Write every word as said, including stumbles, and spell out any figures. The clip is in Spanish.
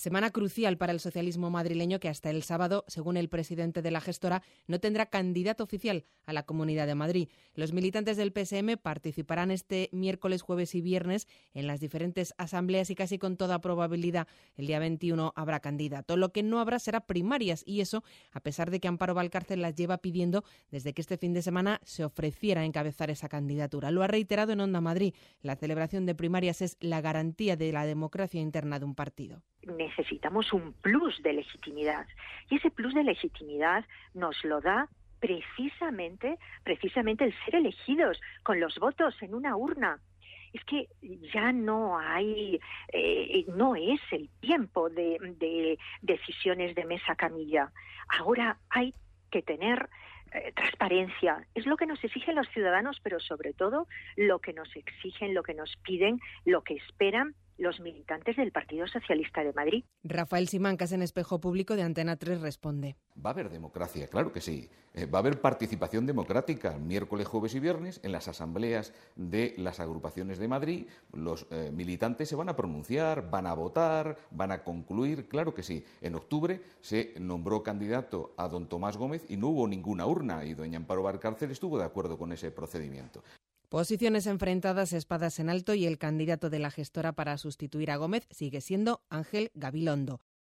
Semana crucial para el socialismo madrileño que hasta el sábado, según el presidente de la gestora, no tendrá candidato oficial a la Comunidad de Madrid. Los militantes del P S M participarán este miércoles, jueves y viernes en las diferentes asambleas y casi con toda probabilidad el día veintiuno habrá candidato. Lo que no habrá será primarias y eso a pesar de que Amparo Valcárcel las lleva pidiendo desde que este fin de semana se ofreciera a encabezar esa candidatura. Lo ha reiterado en Onda Madrid. La celebración de primarias es la garantía de la democracia interna de un partido. Necesitamos un plus de legitimidad y ese plus de legitimidad nos lo da precisamente, precisamente el ser elegidos con los votos en una urna. Es que ya no hay, eh, no es el tiempo de, de decisiones de mesa camilla. Ahora hay que tener eh, transparencia. Es lo que nos exigen los ciudadanos, pero sobre todo lo que nos exigen, lo que nos piden, lo que esperan los militantes del Partido Socialista de Madrid. Rafael Simancas, en Espejo Público de Antena tres, responde. Va a haber democracia, claro que sí. Eh, va a haber participación democrática miércoles, jueves y viernes en las asambleas de las agrupaciones de Madrid. Los eh, militantes se van a pronunciar, van a votar, van a concluir, claro que sí. En octubre se nombró candidato a don Tomás Gómez y no hubo ninguna urna y doña Amparo Valcárcel estuvo de acuerdo con ese procedimiento. Posiciones enfrentadas, espadas en alto y el candidato de la gestora para sustituir a Gómez sigue siendo Ángel Gabilondo.